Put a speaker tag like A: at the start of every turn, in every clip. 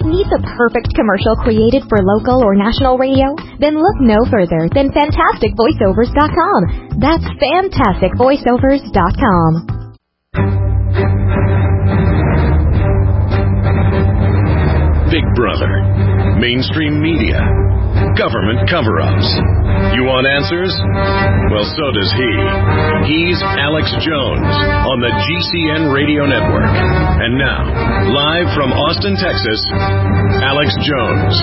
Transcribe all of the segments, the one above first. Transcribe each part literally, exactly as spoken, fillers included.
A: Need the perfect commercial created for local or national radio? Then look no further than fantastic voiceovers dot com. That's fantastic voiceovers dot com.
B: Big Brother, mainstream media, government cover-ups. You want answers? Well, so does he. He's Alex Jones on the G C N Radio Network. And now, live from Austin, Texas, Alex Jones.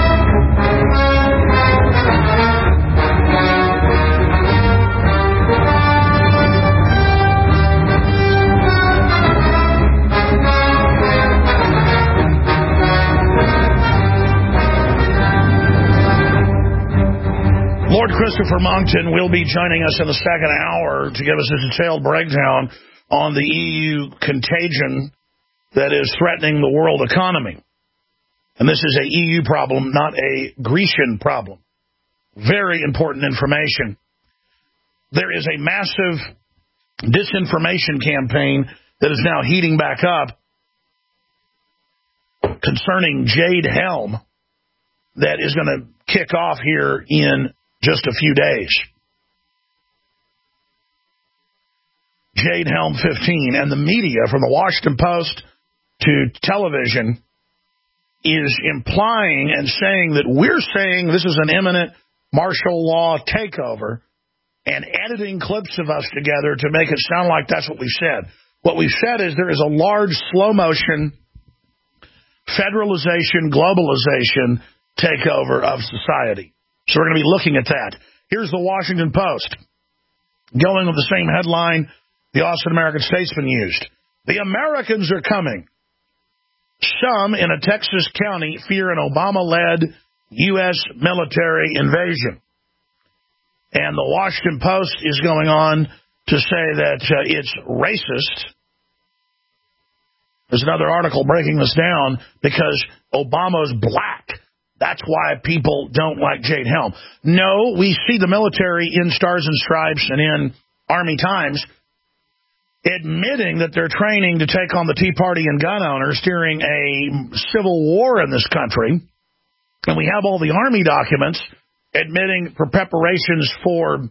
C: Lord Christopher Monckton will be joining us in the second hour to give us a detailed breakdown on the E U contagion that is threatening the world economy. And this is a E U problem, not a Grecian problem. Very important information. There is a massive disinformation campaign that is now heating back up concerning Jade Helm that is going to kick off here in just a few days. Jade Helm fifteen, and the media from the Washington Post to television is implying and saying that we're saying this is an imminent martial law takeover and editing clips of us together to make it sound like that's what we said. What we've said is there is a large slow-motion federalization, globalization takeover of society. So we're going to be looking at that. Here's the Washington Post, going with the same headline the Austin American-Statesman used. The Americans are coming. Some in a Texas county fear an Obama-led U S military invasion. And the Washington Post is going on to say that uh, it's racist. There's another article breaking this down because Obama's black. That's why people don't like Jade Helm. No, we see the military in Stars and Stripes and in Army Times admitting that they're training to take on the Tea Party and gun owners during a civil war in this country. And we have all the Army documents admitting for preparations for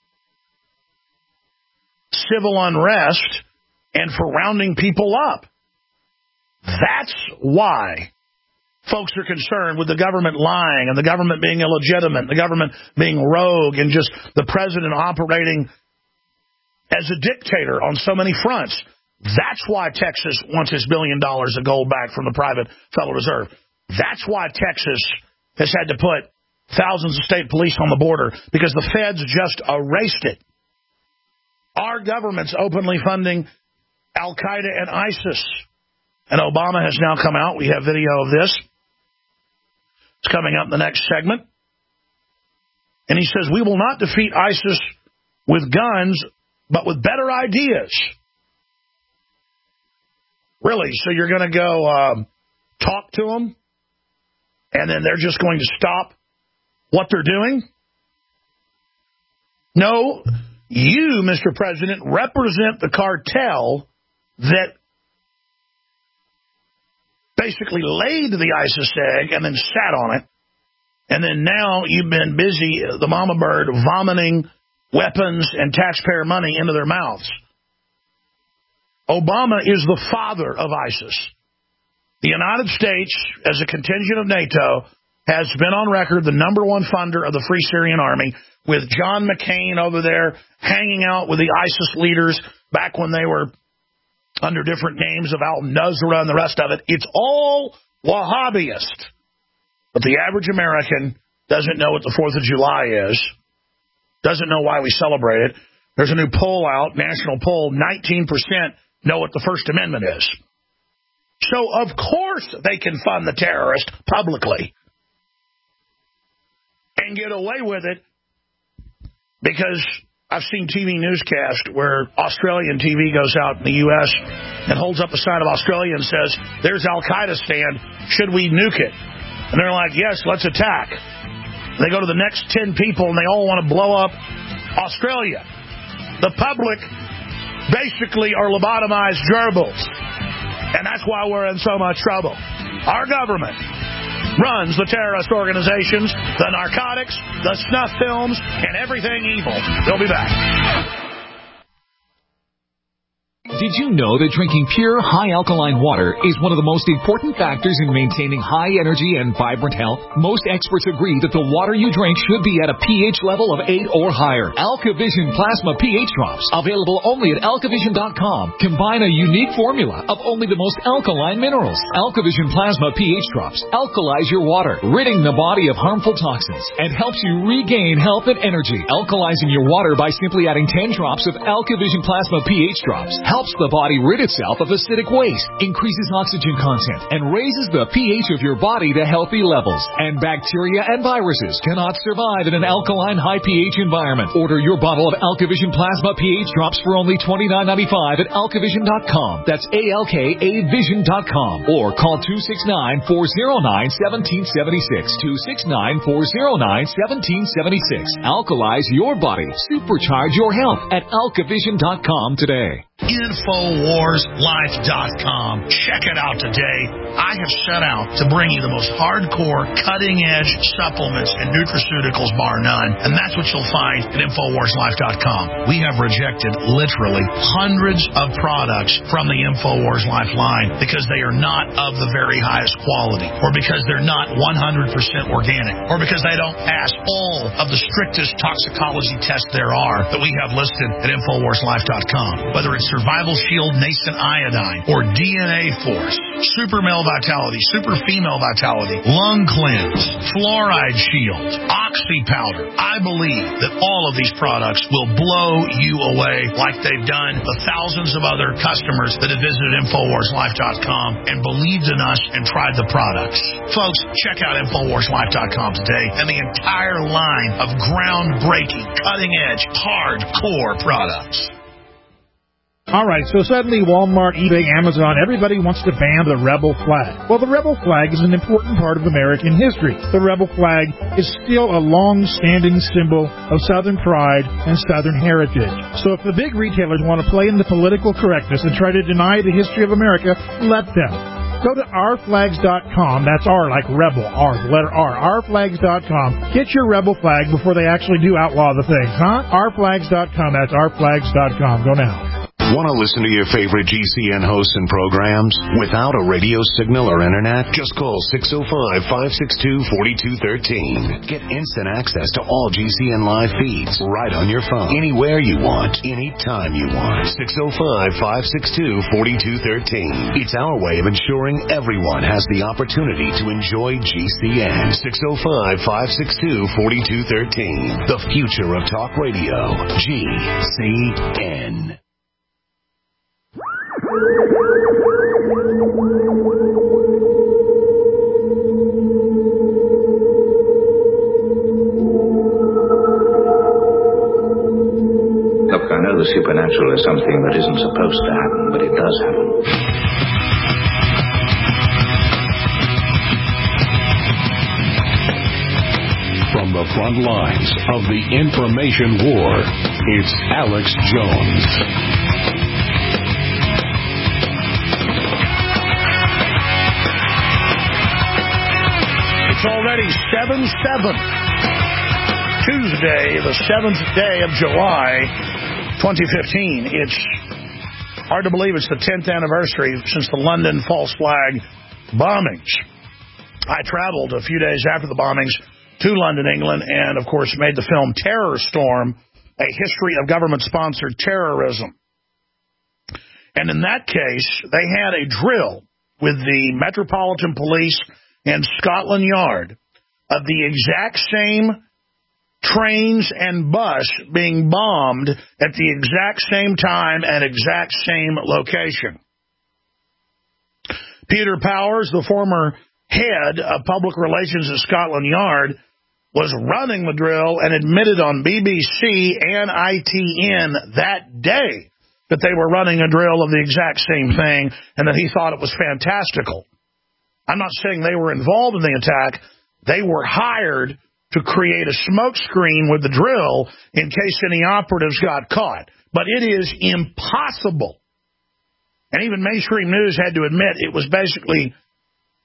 C: civil unrest and for rounding people up. That's why folks are concerned with the government lying and the government being illegitimate, the government being rogue, and just the president operating as a dictator on so many fronts. That's why Texas wants its billion dollars of gold back from the private Federal Reserve. That's why Texas has had to put thousands of state police on the border, because the feds just erased it. Our government's openly funding Al-Qaeda and ISIS. And Obama has now come out. We have video of this. It's coming up in the next segment. And he says, we will not defeat ISIS with guns, but with better ideas. Really? So you're going to go um, talk to them, and then they're just going to stop what they're doing? No, you, Mister President, represent the cartel that basically laid the ISIS egg and then sat on it. And then now you've been busy, the mama bird, vomiting weapons and taxpayer money into their mouths. Obama is the father of ISIS. The United States, as a contingent of NATO, has been on record the number one funder of the Free Syrian Army, with John McCain over there hanging out with the ISIS leaders back when they were under different names of al-Nusra and the rest of it. It's all Wahhabist. But the average American doesn't know what the fourth of July is, doesn't know why we celebrate it. There's a new poll out, national poll, nineteen percent know what the First Amendment is. So, of course, they can fund the terrorist publicly and get away with it, because I've seen T V newscast where Australian T V goes out in the U S and holds up a sign of Australia and says, there's Al-Qaeda stand, should we nuke it? And they're like, yes, let's attack. They go to the next ten people and they all want to blow up Australia. The public basically are lobotomized gerbils. And that's why we're in so much trouble. Our government runs the terrorist organizations, the narcotics, the snuff films, and everything evil. We'll be back.
D: Did you know that drinking pure, high-alkaline water is one of the most important factors in maintaining high energy and vibrant health? Most experts agree that the water you drink should be at a pH level of eight or higher. AlkaVision Plasma pH Drops, available only at alkavision dot com, combine a unique formula of only the most alkaline minerals. AlkaVision Plasma pH Drops alkalize your water, ridding the body of harmful toxins, and helps you regain health and energy. Alkalizing your water by simply adding ten drops of AlkaVision Plasma pH Drops helps the body rid itself of acidic waste, increases oxygen content, and raises the pH of your body to healthy levels. And bacteria and viruses cannot survive in an alkaline high pH environment. Order your bottle of AlkaVision Plasma pH Drops for only twenty-nine ninety-five at alkavision dot com. That's A L K A vision dot com. Or call two six nine, four oh nine, one seven seven six. two six nine, four oh nine, one seven seven six. Alkalize your body. Supercharge your health at alkavision dot com today.
C: Infowars Life dot com. Check it out today. I have set out to bring you the most hardcore, cutting-edge supplements and nutraceuticals, bar none, and that's what you'll find at Infowars Life dot com. We have rejected literally hundreds of products from the Infowars Life line because they are not of the very highest quality, or because they're not one hundred percent organic, or because they don't pass all of the strictest toxicology tests there are that we have listed at Infowars Life dot com. Whether it's Survival Shield Nascent Iodine, or D N A Force, Super Male Vitality, Super Female Vitality, Lung Cleanse, Fluoride Shield, Oxy Powder. I believe that all of these products will blow you away like they've done the thousands of other customers that have visited Infowars Life dot com and believed in us and tried the products. Folks, check out Infowars Life dot com today and the entire line of groundbreaking, cutting-edge, hardcore products.
E: All right, so suddenly Walmart, eBay, Amazon, everybody wants to ban the rebel flag. Well, the rebel flag is an important part of American history. The rebel flag is still a long-standing symbol of Southern pride and Southern heritage. So if the big retailers want to play in the political correctness and try to deny the history of America, let them. Go to our flags dot com. That's R like rebel, R, the letter R, our flags dot com. Get your rebel flag before they actually do outlaw the things, huh? our flags dot com. That's our flags dot com. Go now.
B: Want to listen to your favorite G C N hosts and programs without a radio signal or internet? Just call six oh five, five six two, four two one three. Get instant access to all G C N live feeds right on your phone, anywhere you want, anytime you want. six oh five, five six two, four two one three. It's our way of ensuring everyone has the opportunity to enjoy G C N. six oh five, five six two, four two one three. The future of talk radio. G C N.
F: Look, I know the supernatural is something that isn't supposed to happen, but it does happen.
B: From the front lines of the information war, it's Alex Jones.
C: It's already seven seven. Tuesday, the seventh day of July, twenty fifteen. It's hard to believe it's the tenth anniversary since the London false flag bombings. I traveled a few days after the bombings to London, England, and, of course, made the film Terror Storm, a history of government-sponsored terrorism. And in that case, they had a drill with the Metropolitan Police and Scotland Yard of the exact same trains and bus being bombed at the exact same time and exact same location. Peter Powers, the former head of public relations at Scotland Yard, was running the drill and admitted on B B C and I T N that day that they were running a drill of the exact same thing and that he thought it was fantastical. I'm not saying they were involved in the attack. They were hired to create a smokescreen with the drill in case any operatives got caught. But it is impossible. And even mainstream news had to admit it was basically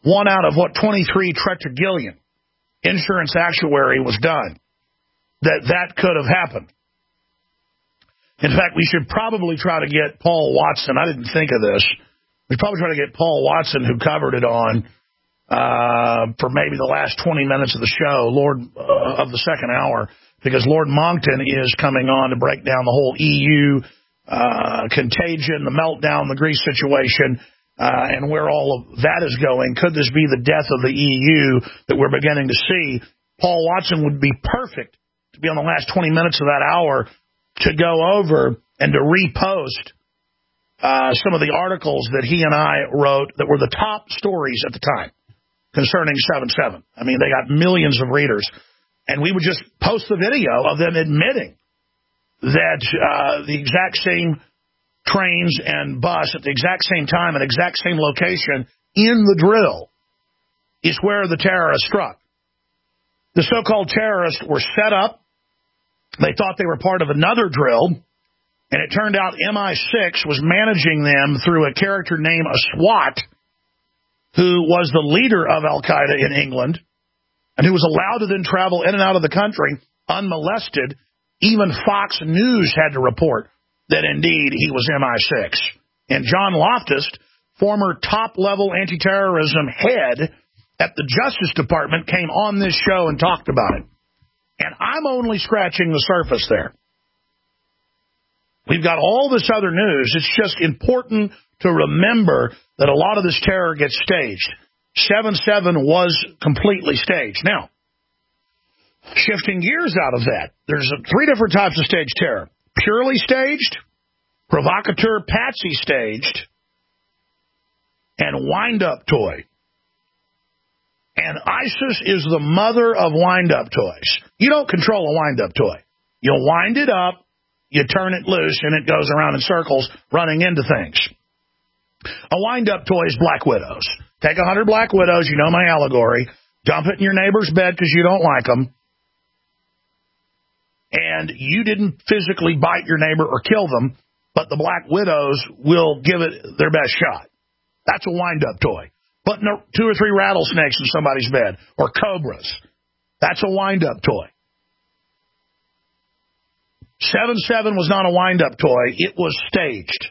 C: one out of, what, twenty-three tetragillion insurance actuary was done, that that could have happened. In fact, we should probably try to get Paul Watson. I didn't think of this. We should probably try to get Paul Watson, who covered it on, uh, for maybe the last twenty minutes of the show, Lord uh, of the second hour, because Lord Monckton is coming on to break down the whole E U uh, contagion, the meltdown, the Greece situation, uh, and where all of that is going. Could this be the death of the E U that we're beginning to see? Paul Watson would be perfect to be on the last twenty minutes of that hour to go over and to repost uh, some of the articles that he and I wrote that were the top stories at the time concerning seven seven. I mean, they got millions of readers. And we would just post the video of them admitting that uh, the exact same trains and bus at the exact same time and exact same location in the drill is where the terrorists struck. The so-called terrorists were set up. They thought they were part of another drill, and it turned out M I six was managing them through a character named Aswat, who was the leader of Al-Qaeda in England, and who was allowed to then travel in and out of the country unmolested. Even Fox News had to report that indeed he was M I six. And John Loftus, former top-level anti-terrorism head at the Justice Department, came on this show and talked about it. And I'm only scratching the surface there. We've got all this other news. It's just important to remember that a lot of this terror gets staged. seven seven was completely staged. Now, shifting gears out of that, there's three different types of staged terror. Purely staged, provocateur patsy staged, and wind-up toy. And ISIS is the mother of wind-up toys. You don't control a wind-up toy. You wind it up, you turn it loose, and it goes around in circles running into things. A wind-up toy is Black Widows. Take a hundred Black Widows, you know my allegory, dump it in your neighbor's bed because you don't like them, and you didn't physically bite your neighbor or kill them, but the Black Widows will give it their best shot. That's a wind-up toy. Putting two or three rattlesnakes in somebody's bed, or cobras. That's a wind-up toy. seven seven was not a wind-up toy. It was staged.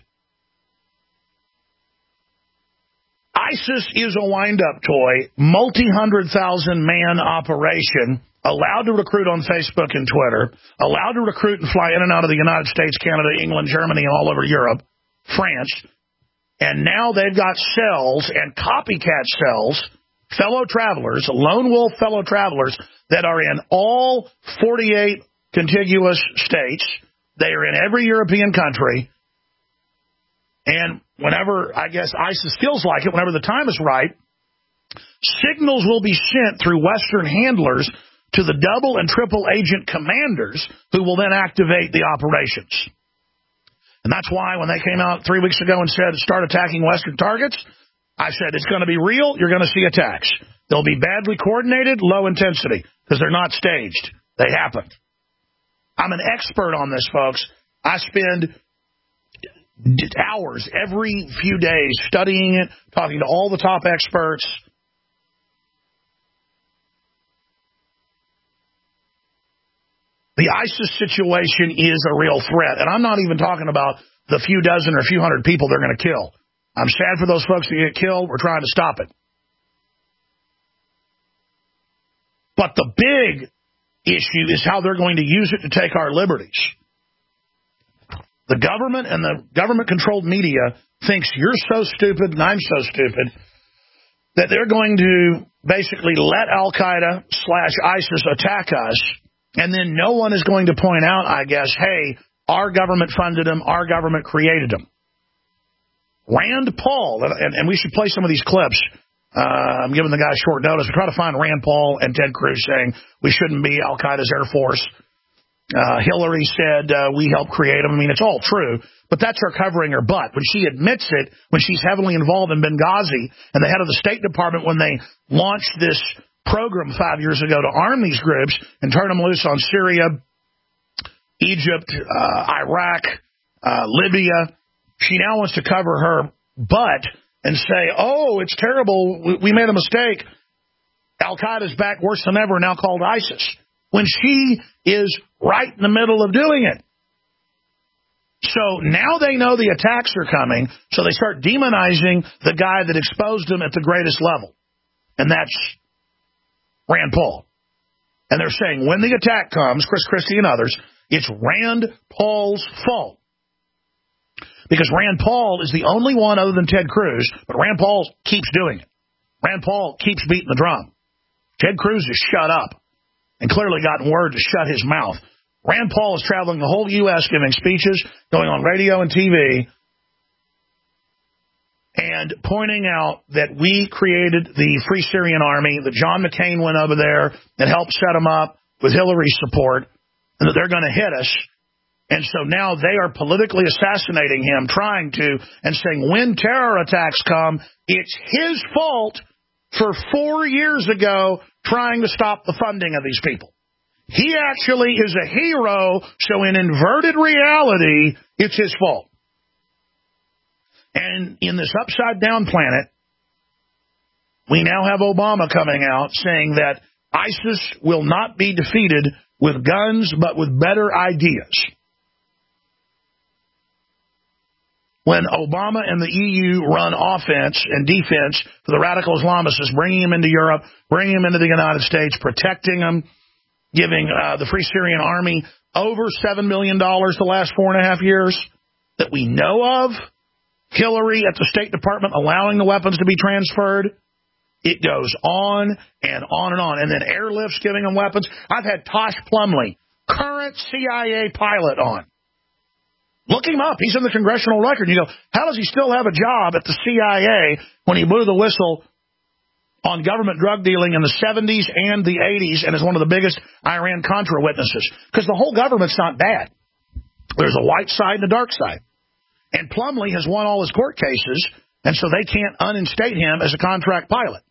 C: ISIS is a wind-up toy, multi-hundred thousand man operation, allowed to recruit on Facebook and Twitter, allowed to recruit and fly in and out of the United States, Canada, England, Germany, and all over Europe, France. And now they've got cells and copycat cells, fellow travelers, lone wolf fellow travelers that are in all forty-eight contiguous states. They are in every European country. And whenever, I guess, ISIS feels like it, whenever the time is right, signals will be sent through Western handlers to the double and triple agent commanders who will then activate the operations. And that's why when they came out three weeks ago and said, start attacking Western targets, I said, it's going to be real. You're going to see attacks. They'll be badly coordinated, low intensity, because they're not staged. They happen. I'm an expert on this, folks. I spend hours every few days studying it, talking to all the top experts. The ISIS situation is a real threat. And I'm not even talking about the few dozen or few hundred people they're going to kill. I'm sad for those folks that get killed. We're trying to stop it. But the big issue is how they're going to use it to take our liberties. The government and the government-controlled media thinks you're so stupid and I'm so stupid that they're going to basically let Al-Qaeda slash ISIS attack us. And then no one is going to point out, I guess, hey, our government funded them, our government created them. Rand Paul, and, and we should play some of these clips. Uh, I'm giving the guy short notice. We try to find Rand Paul and Ted Cruz saying we shouldn't be Al-Qaeda's Air Force. Uh, Hillary said uh, we helped create them. I mean, it's all true, but that's her covering her butt. When she admits it, when she's heavily involved in Benghazi, and the head of the State Department, when they launched this program five years ago to arm these groups and turn them loose on Syria, Egypt, uh, Iraq, uh, Libya. She now wants to cover her butt and say, oh, it's terrible, we made a mistake, Al-Qaeda's back worse than ever, now called ISIS, when she is right in the middle of doing it. So now they know the attacks are coming, so they start demonizing the guy that exposed them at the greatest level, and that's Rand Paul. And they're saying when the attack comes, Chris Christie and others, it's Rand Paul's fault. Because Rand Paul is the only one other than Ted Cruz, but Rand Paul keeps doing it. Rand Paul keeps beating the drum. Ted Cruz has shut up and clearly gotten word to shut his mouth. Rand Paul is traveling the whole U S giving speeches, going on radio and T V, and pointing out that we created the Free Syrian Army, that John McCain went over there and helped set them up with Hillary's support, and that they're going to hit us. And so now they are politically assassinating him, trying to, and saying when terror attacks come, it's his fault for four years ago trying to stop the funding of these people. He actually is a hero, so in inverted reality, it's his fault. And in this upside-down planet, we now have Obama coming out saying that ISIS will not be defeated with guns, but with better ideas. When Obama and the E U run offense and defense for the radical Islamists, bringing them into Europe, bringing them into the United States, protecting them, giving uh, the Free Syrian Army over seven million dollars the last four and a half years that we know of, Hillary at the State Department allowing the weapons to be transferred. It goes on and on and on. And then airlifts giving them weapons. I've had Tosh Plumley, current C I A pilot, on. Look him up. He's in the congressional record. You go, how does he still have a job at the C I A when he blew the whistle on government drug dealing in the seventies and the eighties and is one of the biggest Iran-Contra witnesses? Because the whole government's not bad. There's a white side and a dark side. And Plumley has won all his court cases, and so they can't uninstate him as a contract pilot.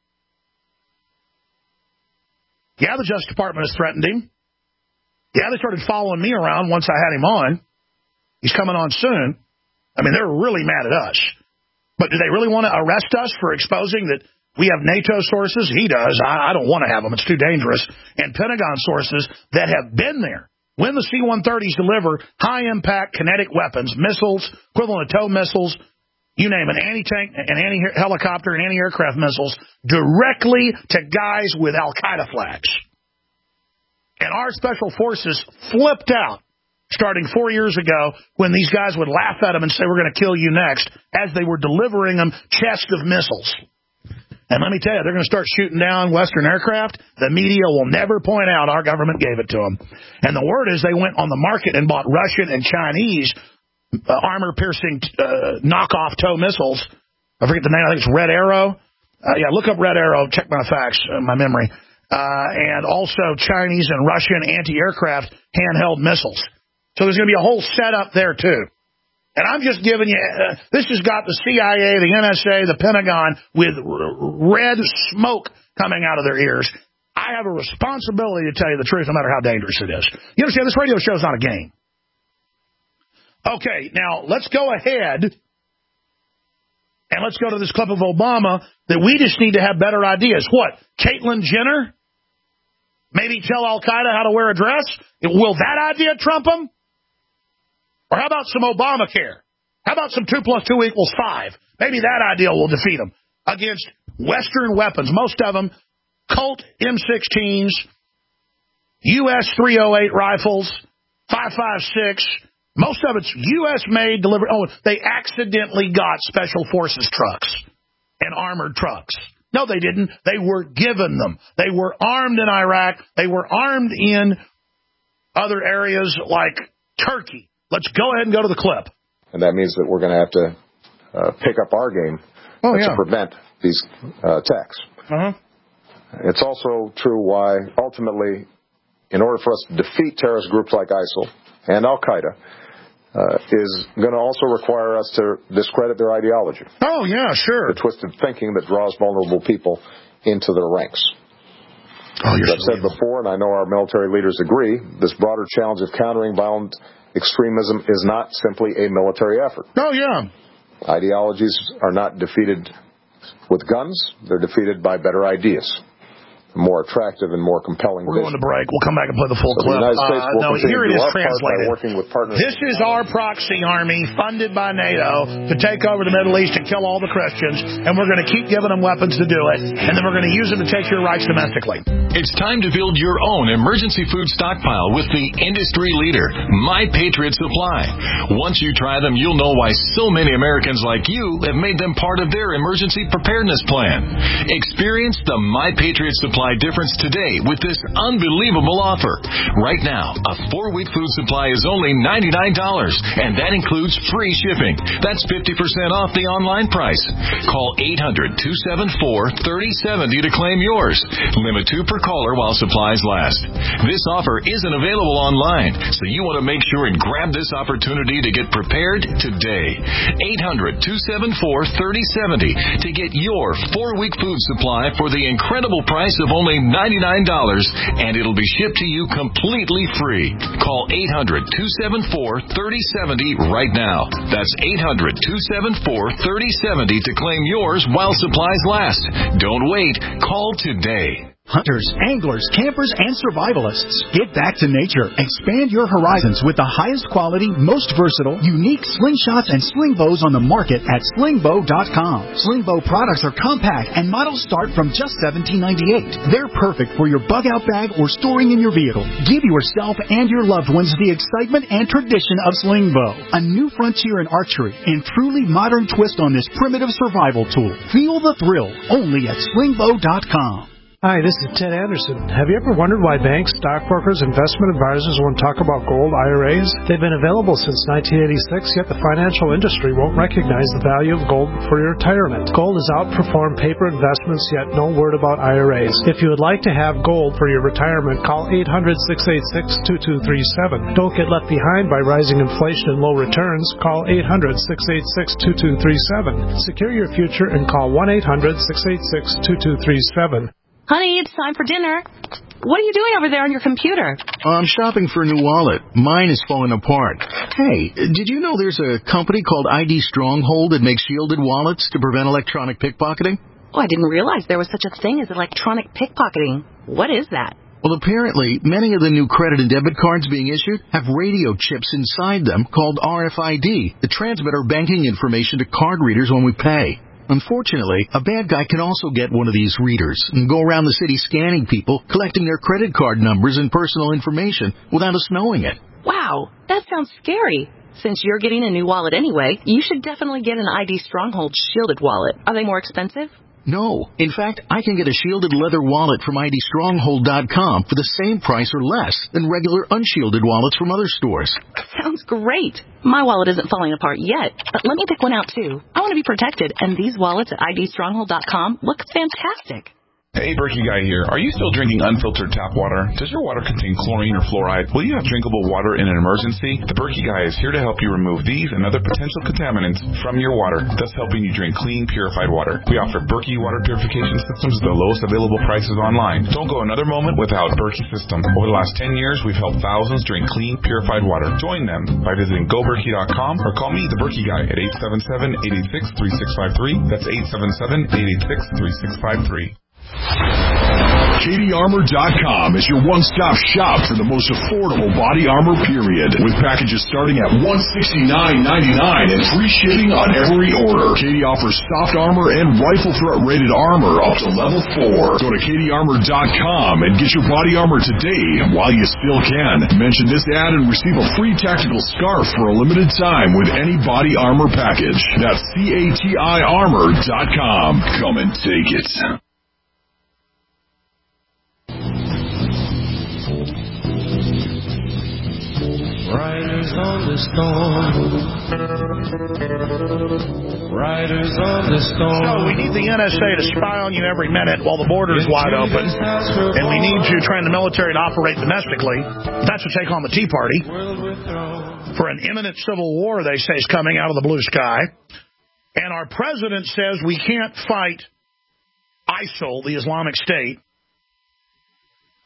C: Yeah, the Justice Department has threatened him. Yeah, they started following me around once I had him on. He's coming on soon. I mean, they're really mad at us. But do they really want to arrest us for exposing that we have NATO sources? He does. I, I don't want to have them. It's too dangerous. And Pentagon sources that have been there. When the C one thirties deliver high-impact kinetic weapons, missiles, equivalent of TOW missiles, you name it, anti-tank and anti-helicopter and anti-aircraft missiles, directly to guys with Al-Qaeda flags. And our special forces flipped out starting four years ago when these guys would laugh at them and say, we're going to kill you next, as they were delivering them chests of missiles. And let me tell you, they're going to start shooting down Western aircraft. The media will never point out our government gave it to them. And the word is they went on the market and bought Russian and Chinese uh, armor-piercing uh, knockoff TOW missiles. I forget the name. I think it's Red Arrow. Uh, yeah, look up Red Arrow. Check my facts, uh, my memory. Uh, and also Chinese and Russian anti-aircraft handheld missiles. So there's going to be a whole setup there, too. And I'm just giving you, uh, this has got the C I A, the N S A, the Pentagon with r- red smoke coming out of their ears. I have a responsibility to tell you the truth, no matter how dangerous it is. You understand, this radio show is not a game. Okay, now let's go ahead and let's go to this clip of Obama that we just need to have better ideas. What, Caitlyn Jenner? Maybe tell Al-Qaeda how to wear a dress? Will that idea trump them? Or how about some Obamacare? How about some two plus two equals five? Maybe that idea will defeat them against Western weapons. Most of them, Colt M sixteens, U S three oh eight rifles, five five six. Most of it's U S-made delivery. Oh, they accidentally got Special Forces trucks and armored trucks. No, they didn't. They were given them. They were armed in Iraq. They were armed in other areas like Turkey. Let's go ahead and go to the clip.
G: And that means that we're going to have to uh, pick up our game
C: oh,
G: uh,
C: yeah.
G: to prevent these uh, attacks. Uh-huh. It's also true why, ultimately, in order for us to defeat terrorist groups like ISIL and Al-Qaeda, uh, is going to also require us to discredit their ideology.
C: Oh, yeah, sure.
G: The twisted thinking that draws vulnerable people into their ranks.
C: Oh, you're
G: As I've
C: so
G: said
C: evil.
G: before, and I know our military leaders agree, this broader challenge of countering violent extremism is not simply a military effort.
C: Oh, yeah.
G: Ideologies are not defeated with guns. They're defeated by better ideas. More attractive and more compelling.
C: We're going to break. We'll come back and play the full
G: so
C: clip.
G: The United States will
C: uh, no, here it is translated.
G: Working with partners.
C: This is our proxy army funded by NATO to take over the Middle East and kill all the Christians, and we're going to keep giving them weapons to do it, and then we're going to use them to take your rights domestically.
B: It's time to build your own emergency food stockpile with the industry leader, My Patriot Supply. Once you try them, you'll know why so many Americans like you have made them part of their emergency preparedness plan. Experience the My Patriot Supply difference today with this unbelievable offer. Right now, a four-week food supply is only ninety-nine dollars, and that includes free shipping. That's fifty percent off the online price. Call eight hundred, two seven four, three oh seven oh to claim yours. Limit two per caller while supplies last. This offer isn't available online, so you want to make sure and grab this opportunity to get prepared today. eight hundred, two seven four, three oh seven oh to get your four-week food supply for the incredible price of only ninety-nine dollars, and it'll be shipped to you completely free. Call eight hundred, two seven four, three oh seven oh right now. That's eight hundred, two seven four, three oh seven oh to claim yours while supplies last. Don't wait. Call today.
H: Hunters, anglers, campers, and survivalists. Get back to nature. Expand your horizons with the highest quality, most versatile, unique slingshots and sling bows on the market at sling bow dot com. Sling bow products are compact and models start from just seventeen ninety-eight. They're perfect for your bug out bag or storing in your vehicle. Give yourself and your loved ones the excitement and tradition of sling bow. A new frontier in archery and truly modern twist on this primitive survival tool. Feel the thrill only at sling bow dot com.
I: Hi, this is Ted Anderson. Have you ever wondered why banks, stockbrokers, investment advisors won't talk about gold I R As? They've been available since nineteen eighty-six, yet the financial industry won't recognize the value of gold for your retirement. Gold has outperformed paper investments, yet no word about I R As. If you would like to have gold for your retirement, call eight hundred, six eight six, two two three seven. Don't get left behind by rising inflation and low returns. Call eight hundred, six eight six, two two three seven. Secure your future and call one eight hundred, six eight six, two two three seven.
J: Honey, it's time for dinner. What are you doing over there on your computer?
K: I'm shopping for a new wallet. Mine is falling apart. Hey, did you know there's a company called I D Stronghold that makes shielded wallets to prevent electronic pickpocketing?
J: Oh, I didn't realize there was such a thing as electronic pickpocketing. What is that?
K: Well, apparently, many of the new credit and debit cards being issued have radio chips inside them called R F I D that transmit our banking information to card readers when we pay. Unfortunately, a bad guy can also get one of these readers and go around the city scanning people, collecting their credit card numbers and personal information without us knowing it.
J: Wow, that sounds scary. Since you're getting a new wallet anyway, you should definitely get an I D Stronghold shielded wallet. Are they more expensive?
K: No. In fact, I can get a shielded leather wallet from I D stronghold dot com for the same price or less than regular unshielded wallets from other stores.
J: Sounds great. My wallet isn't falling apart yet, but let me pick one out too. I want to be protected, and these wallets at I D stronghold dot com look fantastic.
L: Hey, Berkey Guy here. Are you still drinking unfiltered tap water? Does your water contain chlorine or fluoride? Will you have drinkable water in an emergency? The Berkey Guy is here to help you remove these and other potential contaminants from your water, thus helping you drink clean, purified water. We offer Berkey water purification systems at the lowest available prices online. Don't go another moment without Berkey system. Over the last ten years, we've helped thousands drink clean, purified water. Join them by visiting go berkey dot com or call me, the Berkey Guy, at eight seven seven, eight eight six, three six five three. That's eight seven seven, eight eight six, three six five three.
M: Katie Armor dot com is your one-stop shop for the most affordable body armor, period. With packages starting at one hundred sixty-nine ninety-nine and free shipping on every order. Katie offers soft armor and rifle threat rated armor up to level four. Go to Katie Armor dot com and get your body armor today while you still can. Mention this ad and receive a free tactical scarf for a limited time with any body armor package. That's C A T I Armor dot com. Come and take it.
N: Riders on the storm. Riders on the storm.
C: So we need the N S A to spy on you every minute while the border is wide open. And we need you train the military to operate domestically. That's to take on the Tea Party. For an imminent civil war, they say, is coming out of the blue sky. And our president says we can't fight ISIL, the Islamic State,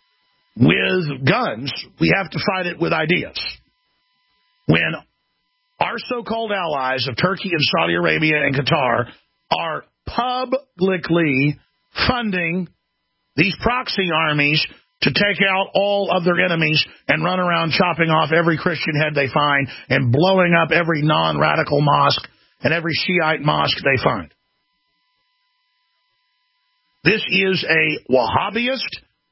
C: with guns. We have to fight it with ideas. When our so-called allies of Turkey and Saudi Arabia and Qatar are publicly funding these proxy armies to take out all of their enemies and run around chopping off every Christian head they find and blowing up every non-radical mosque and every Shiite mosque they find. This is a Wahhabist,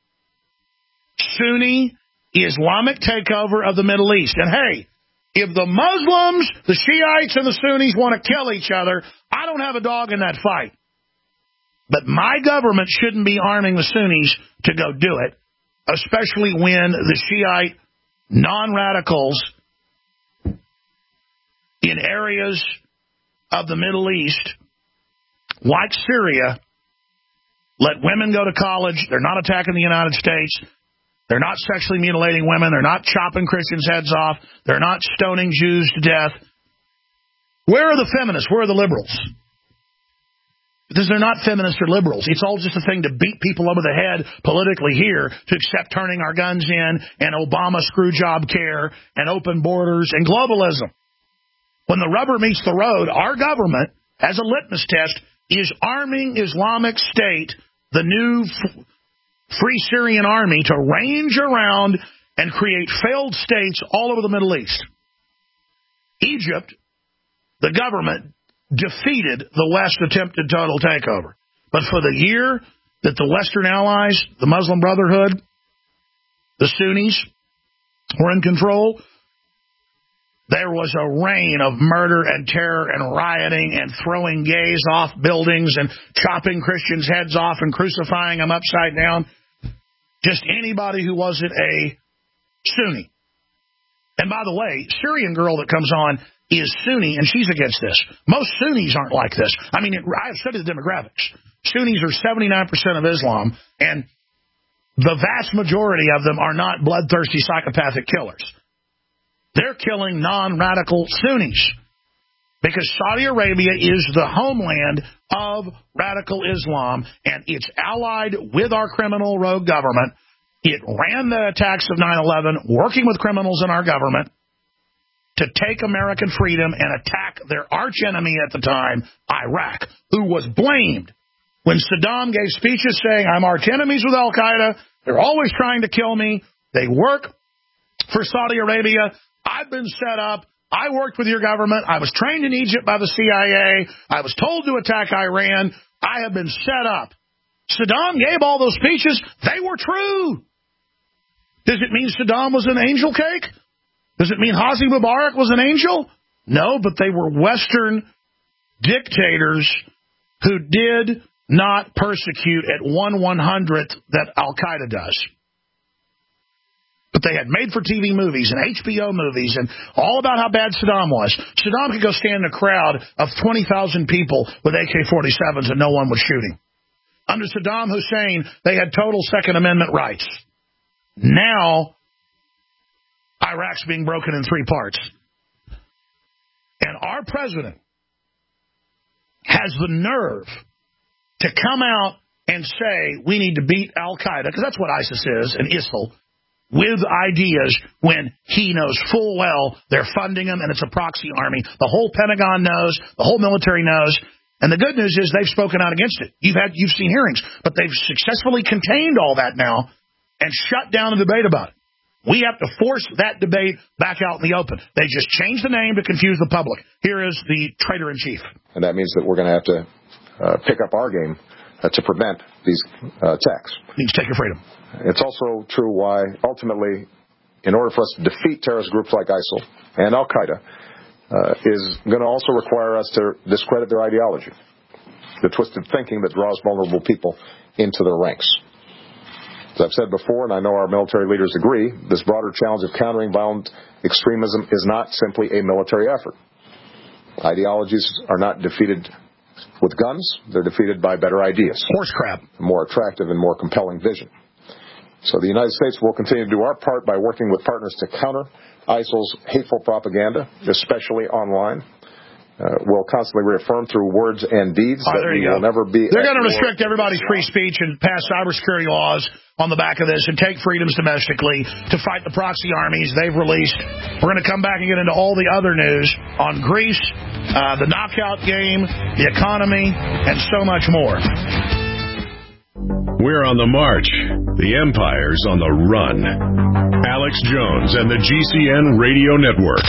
C: Sunni, Islamic takeover of the Middle East. And hey, if the Muslims, the Shiites, and the Sunnis want to kill each other, I don't have a dog in that fight. But my government shouldn't be arming the Sunnis to go do it, especially when the Shiite non-radicals in areas of the Middle East, like Syria, let women go to college. They're not attacking the United States. They're not sexually mutilating women. They're not chopping Christians' heads off. They're not stoning Jews to death. Where are the feminists? Where are the liberals? Because they're not feminists or liberals. It's all just a thing to beat people over the head politically here to accept turning our guns in and Obama screwjob care and open borders and globalism. When the rubber meets the road, our government, as a litmus test, is arming Islamic State, the new f- Free Syrian Army, to range around and create failed states all over the Middle East. Egypt, the government, defeated the West attempted total takeover. But for the year that the Western allies, the Muslim Brotherhood, the Sunnis, were in control, there was a reign of murder and terror and rioting and throwing gays off buildings and chopping Christians' heads off and crucifying them upside down. Just anybody who wasn't a Sunni. And by the way, Syrian girl that comes on is Sunni, and she's against this. Most Sunnis aren't like this. I mean, it, I've studied the demographics. Sunnis are seventy-nine percent of Islam, and the vast majority of them are not bloodthirsty psychopathic killers. They're killing non-radical Sunnis because Saudi Arabia is the homeland of radical Islam, and it's allied with our criminal rogue government. It ran the attacks of nine eleven, working with criminals in our government to take American freedom and attack their archenemy at the time, Iraq, who was blamed when Saddam gave speeches saying, I'm arch enemies with Al-Qaeda. They're always trying to kill me. They work for Saudi Arabia. I've been set up. I worked with your government. I was trained in Egypt by the C I A. I was told to attack Iran. I have been set up. Saddam gave all those speeches. They were true. Does it mean Saddam was an angel cake? Does it mean Hosni Mubarak was an angel? No, but they were Western dictators who did not persecute at one one-hundredth that Al-Qaeda does. But they had made-for-T V movies and H B O movies and all about how bad Saddam was. Saddam could go stand in a crowd of twenty thousand people with A K forty-sevens and no one would shoot him. Under Saddam Hussein, they had total Second Amendment rights. Now, Iraq's being broken in three parts. And our president has the nerve to come out and say we need to beat Al-Qaeda, because that's what ISIS is, and ISIL, with ideas when he knows full well they're funding them and it's a proxy army. The whole Pentagon knows, the whole military knows, and the good news is they've spoken out against it. You've had, you've seen hearings, but they've successfully contained all that now and shut down a debate about it. We have to force that debate back out in the open. They just changed the name to confuse the public. Here is the traitor-in-chief.
G: And that means that we're going to have to uh, pick up our game uh, to prevent these uh, attacks.
C: Means take your freedom.
G: It's also true why, ultimately, in order for us to defeat terrorist groups like ISIL and Al-Qaeda, uh, is going to also require us to discredit their ideology, the twisted thinking that draws vulnerable people into their ranks. As I've said before, and I know our military leaders agree, this broader challenge of countering violent extremism is not simply a military effort. Ideologies are not defeated with guns. They're defeated by better ideas.
C: Horse crap.
G: More attractive and more compelling vision. So the United States will continue to do our part by working with partners to counter ISIL's hateful propaganda, especially online. uh, will constantly reaffirm through words and deeds
C: oh,
G: that we will never be.
C: They're going to restrict everybody's free speech and pass cybersecurity laws on the back of this and take freedoms domestically to fight the proxy armies they've released. We're going to come back and get into all the other news on Greece, uh, the knockout game, the economy, and so much more.
B: We're on the march. The empire's on the run. Alex Jones and the G C N Radio Network.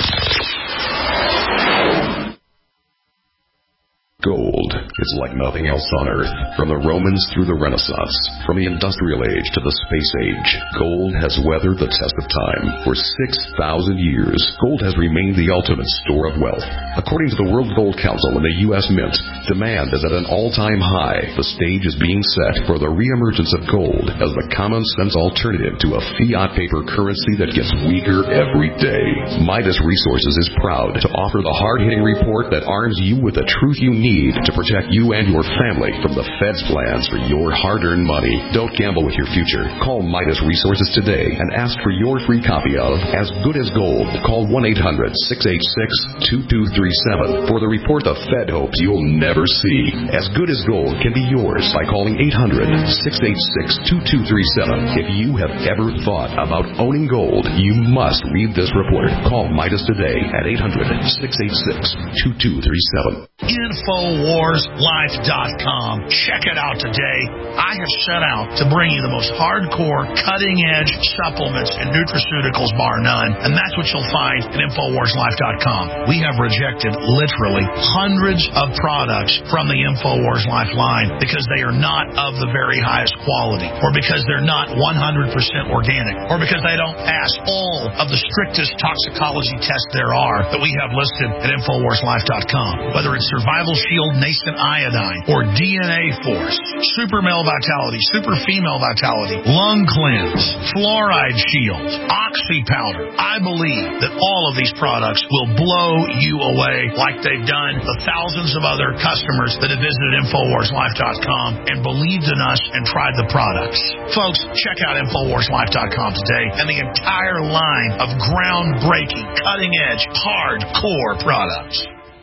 O: Gold is like nothing else on Earth. From the Romans through the Renaissance, from the Industrial Age to the Space Age, gold has weathered the test of time. For six thousand years, gold has remained the ultimate store of wealth. According to the World Gold Council and the U S Mint, demand is at an all-time high. The stage is being set for the reemergence of gold as the common-sense alternative to a fiat paper currency that gets weaker every day. Midas Resources is proud to offer the hard-hitting report that arms you with the truth you need to protect you and your family from the Fed's plans for your hard-earned money. Don't gamble with your future. Call Midas Resources today and ask for your free copy of As Good as Gold. Call one eight hundred six eight six two two three seven for the report the Fed hopes you'll never see. As Good as Gold can be yours by calling eight hundred six eight six two two three seven. If you have ever thought about owning gold, you must read this report. Call Midas today at eight hundred six eight six two two three seven.
C: Infowars Life dot com. Check it out today. I have set out to bring you the most hardcore, cutting-edge supplements and nutraceuticals, bar none, and that's what you'll find at Infowars Life dot com. We have rejected literally hundreds of products from the Infowars Life line because they are not of the very highest quality, or because they're not one hundred percent organic, or because they don't pass all of the strictest toxicology tests there are that we have listed at Infowars Life dot com. Whether it's Survival Shield Nascent Iodine, or D N A Force, Super Male Vitality, Super Female Vitality, Lung Cleanse, Fluoride Shield, Oxy Powder. I believe that all of these products will blow you away like they've done the thousands of other customers that have visited Infowars Life dot com and believed in us and tried the products. Folks, check out Infowars Life dot com today and the entire line of groundbreaking, cutting-edge, hardcore products.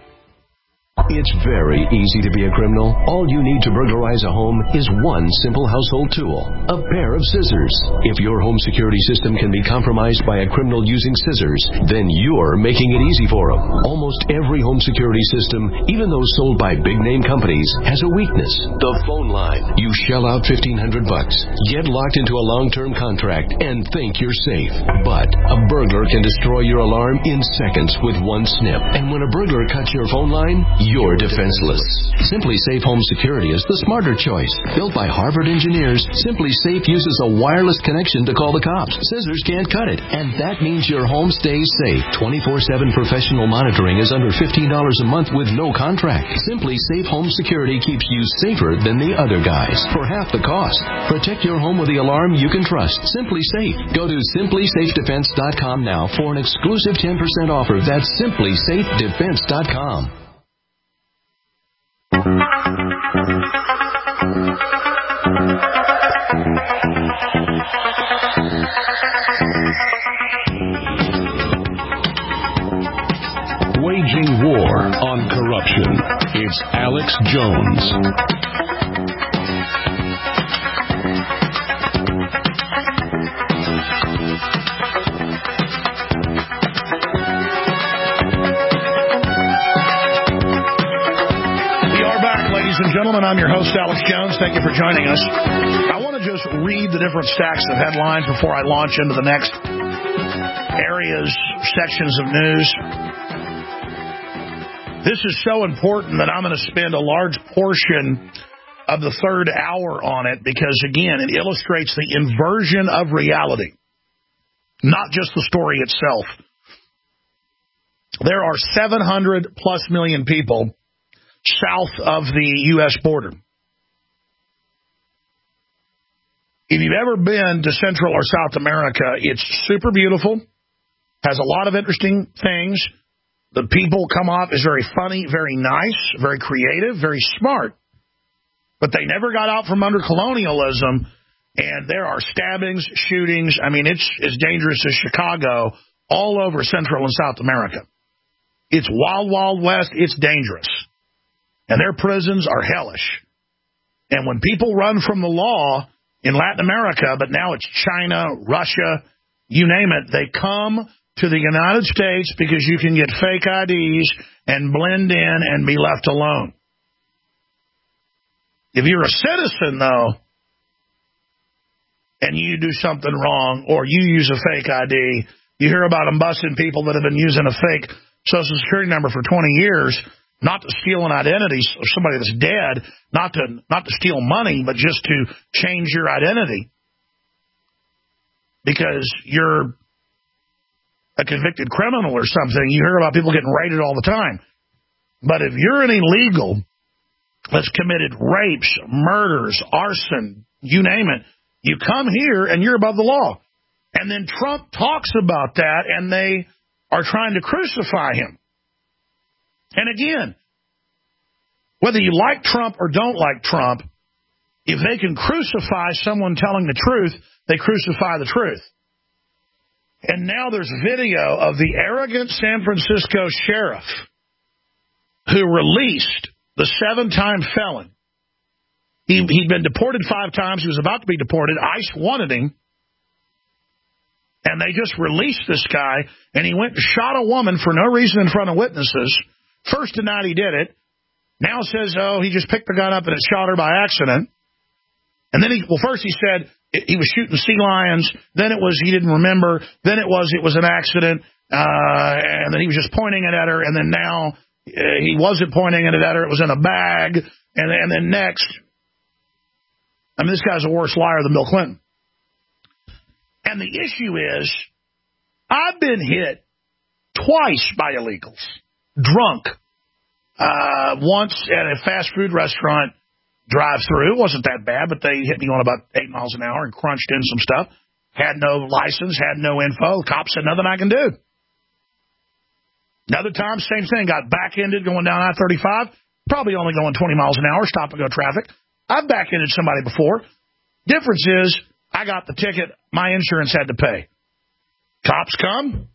P: It's very easy to be a criminal. All you need to burglarize a home is one simple household tool, a pair of scissors. If your home security system can be compromised by a criminal using scissors, then you're making it easy for them. Almost every home security system, even those sold by big-name companies, has a weakness: the phone line. You shell out fifteen hundred bucks, get locked into a long-term contract, and think you're safe. But a burglar can destroy your alarm in seconds with one snip. And when a burglar cuts your phone line, you're defenseless. Simply Safe Home Security is the smarter choice. Built by Harvard engineers, Simply Safe uses a wireless connection to call the cops. Scissors can't cut it, and that means your home stays safe. twenty-four seven professional monitoring is under fifteen dollars a month with no contract. Simply Safe Home Security keeps you safer than the other guys for half the cost. Protect your home with the alarm you can trust. Simply Safe. Go to simply safe defense dot com now for an exclusive ten percent offer. That's simply safe defense dot com.
B: Waging war on corruption. It's Alex Jones.
C: Ladies and gentlemen, I'm your host, Alex Jones. Thank you for joining us. I want to just read the different stacks of headlines before I launch into the next areas, sections of news. This is so important that I'm going to spend a large portion of the third hour on it because, again, it illustrates the inversion of reality, not just the story itself. There are seven hundred plus million people south of the U S border. If you've ever been to Central or South America, it's super beautiful, has a lot of interesting things. The people come off as very funny, very nice, very creative, very smart. But they never got out from under colonialism, and there are stabbings, shootings. I mean, it's as dangerous as Chicago all over Central and South America. It's wild, wild west. It's dangerous. And their prisons are hellish. And when people run from the law in Latin America, but now it's China, Russia, you name it, they come to the United States because you can get fake I Ds and blend in and be left alone. If you're a citizen, though, and you do something wrong or you use a fake I D, you hear about them busting people that have been using a fake Social Security number for twenty years, not to steal an identity of somebody that's dead, not to not to steal money, but just to change your identity because you're a convicted criminal or something. You hear about people getting raided all the time. But if you're an illegal that's committed rapes, murders, arson, you name it, you come here and you're above the law. And then Trump talks about that, and they are trying to crucify him. And again, whether you like Trump or don't like Trump, if they can crucify someone telling the truth, they crucify the truth. And now there's video of the arrogant San Francisco sheriff who released the seven-time felon. He, he'd been deported five times. He was about to be deported. ICE wanted him. And they just released this guy, and he went and shot a woman for no reason in front of witnesses. First denied he did it. Now says, oh, he just picked the gun up and it shot her by accident. And then he, well, first he said he was shooting sea lions. Then it was he didn't remember. Then it was it was an accident. Uh, and then he was just pointing it at her. And then now uh, he wasn't pointing it at her. It was in a bag. And, and then next, I mean, this guy's a worse liar than Bill Clinton. And the issue is, I've been hit twice by illegals, drunk, uh, once at a fast food restaurant drive-through. It wasn't that bad, but they hit me on about eight miles an hour and crunched in some stuff. Had no license, had no info. The cop said, nothing I can do. Another time, same thing, got back-ended going down I thirty-five, probably only going twenty miles an hour, stop-and-go traffic. I've back-ended somebody before. Difference is, I got the ticket my insurance had to pay. Cops come.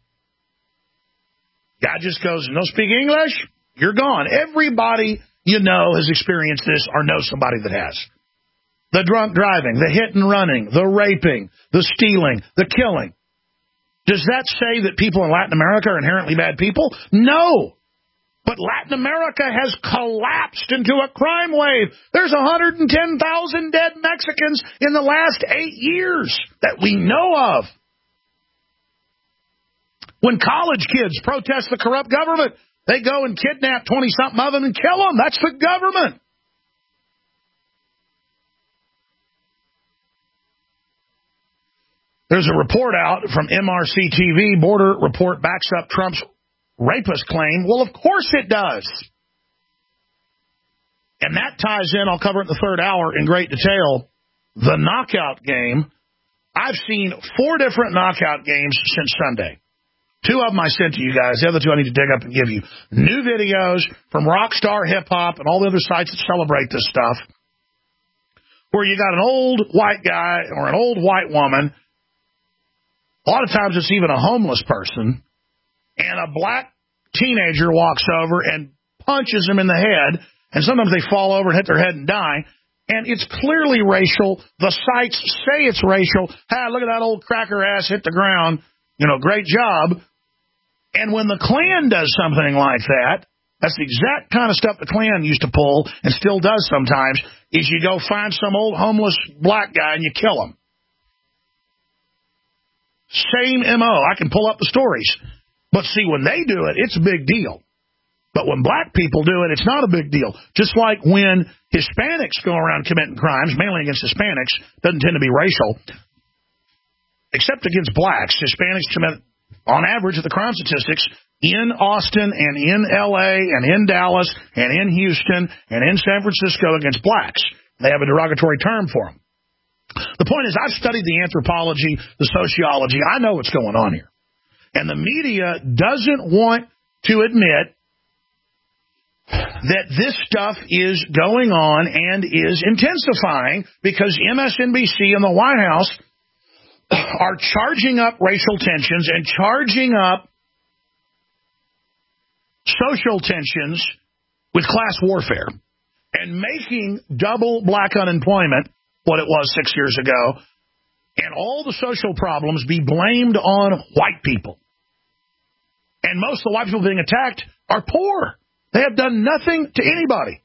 C: Guy just goes, no speak English? You're gone. Everybody you know has experienced this or knows somebody that has. The drunk driving, the hit and running, the raping, the stealing, the killing. Does that say that people in Latin America are inherently bad people? No. But Latin America has collapsed into a crime wave. There's one hundred ten thousand dead Mexicans in the last eight years that we know of. When college kids protest the corrupt government, they go and kidnap twenty-something of them and kill them. That's the government. There's a report out from M R C T V. Border report backs up Trump's rapist claim. Well, of course it does. And that ties in, I'll cover it in the third hour in great detail, the knockout game. I've seen four different knockout games since Sunday. Two of them I sent to you guys. The other two I need to dig up and give you. New videos from Rockstar Hip Hop and all the other sites that celebrate this stuff, where you got an old white guy or an old white woman. A lot of times it's even a homeless person. And a black teenager walks over and punches him in the head, and sometimes they fall over and hit their head and die. And it's clearly racial. The sites say it's racial. Hey, look at that old cracker ass hit the ground. You know, great job. And when the Klan does something like that, that's the exact kind of stuff the Klan used to pull and still does sometimes, is you go find some old homeless black guy and you kill him. Same M O. I can pull up the stories. But see, when they do it, it's a big deal. But when black people do it, it's not a big deal. Just like when Hispanics go around committing crimes, mainly against Hispanics, doesn't tend to be racial, except against blacks. Hispanics commit, on average, of the crime statistics, in Austin and in L A and in Dallas and in Houston and in San Francisco against blacks. They have a derogatory term for them. The point is, I've studied the anthropology, the sociology. I know what's going on here. And the media doesn't want to admit that this stuff is going on and is intensifying because M S N B C and the White House are charging up racial tensions and charging up social tensions with class warfare and making double black unemployment what it was six years ago and all the social problems be blamed on white people. And most of the white people being attacked are poor. They have done nothing to anybody.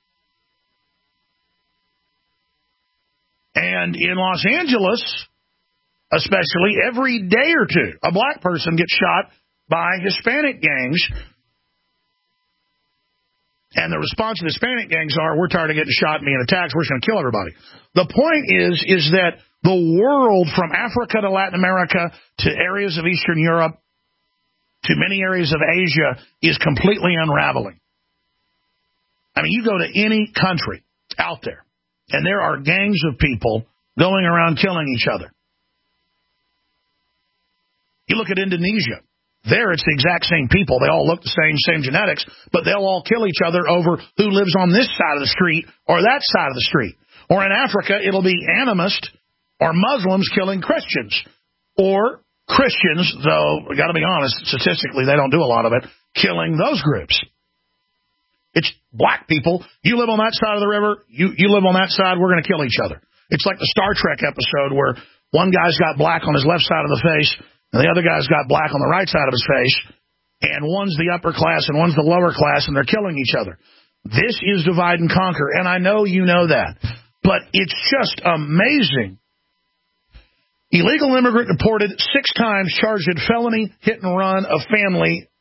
C: And in Los Angeles, especially, every day or two, a black person gets shot by Hispanic gangs. And the response of the Hispanic gangs are, we're tired of getting shot and being attacked, we're just going to kill everybody. The point is, is that the world from Africa to Latin America to areas of Eastern Europe to many areas of Asia is completely unraveling. I mean, you go to any country out there, and there are gangs of people going around killing each other. You look at Indonesia. There, it's the exact same people. They all look the same, same genetics, but they'll all kill each other over who lives on this side of the street or that side of the street. Or in Africa, it'll be animist or Muslims killing Christians. Or Christians, though, we got to be honest, statistically, they don't do a lot of it, killing those groups. It's black people. You live on that side of the river. You, you live on that side. We're going to kill each other. It's like the Star Trek episode where one guy's got black on his left side of the face and the other guy's got black on the right side of his face, and one's the upper class and one's the lower class, and they're killing each other. This is divide and conquer, and I know you know that. But it's just amazing. Illegal immigrant deported six times, charged in felony hit and run of family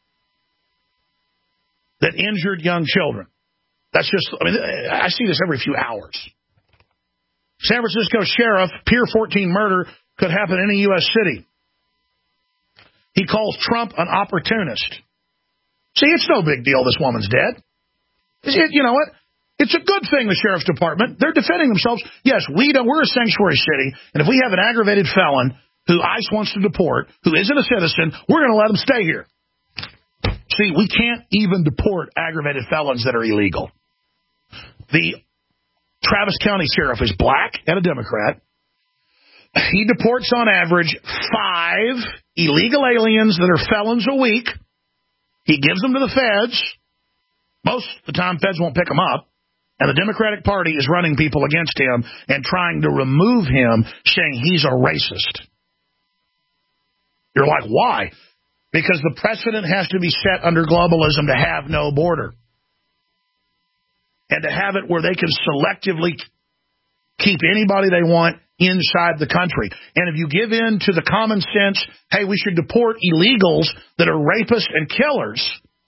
C: that injured young children. That's just, I mean, I see this every few hours. San Francisco sheriff, Pier fourteen murder could happen in any U S city. He calls Trump an opportunist. See, it's no big deal this woman's dead. It, you know what? It's a good thing, the sheriff's department. They're defending themselves. Yes, we don't, we're a sanctuary city, and if we have an aggravated felon who ICE wants to deport, who isn't a citizen, we're going to let him stay here. See, we can't even deport aggravated felons that are illegal. The Travis County sheriff is black and a Democrat. He deports on average five illegal aliens that are felons a week. He gives them to the feds. Most of the time, feds won't pick them up. And the Democratic Party is running people against him and trying to remove him, saying he's a racist. You're like, why? Because the precedent has to be set under globalism to have no border. And to have it where they can selectively keep anybody they want inside the country. And if you give in to the common sense, hey, we should deport illegals that are rapists and killers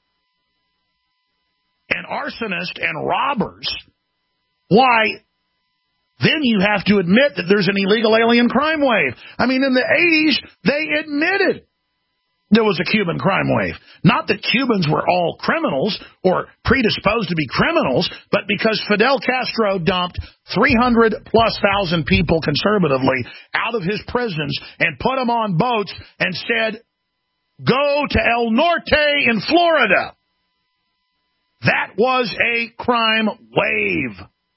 C: and arsonists and robbers, why, then you have to admit that there's an illegal alien crime wave. I mean, in the eighties, they admitted there was a Cuban crime wave. Not that Cubans were all criminals or predisposed to be criminals, but because Fidel Castro dumped three hundred plus thousand people conservatively out of his prisons and put them on boats and said, go to El Norte in Florida. That was a crime wave.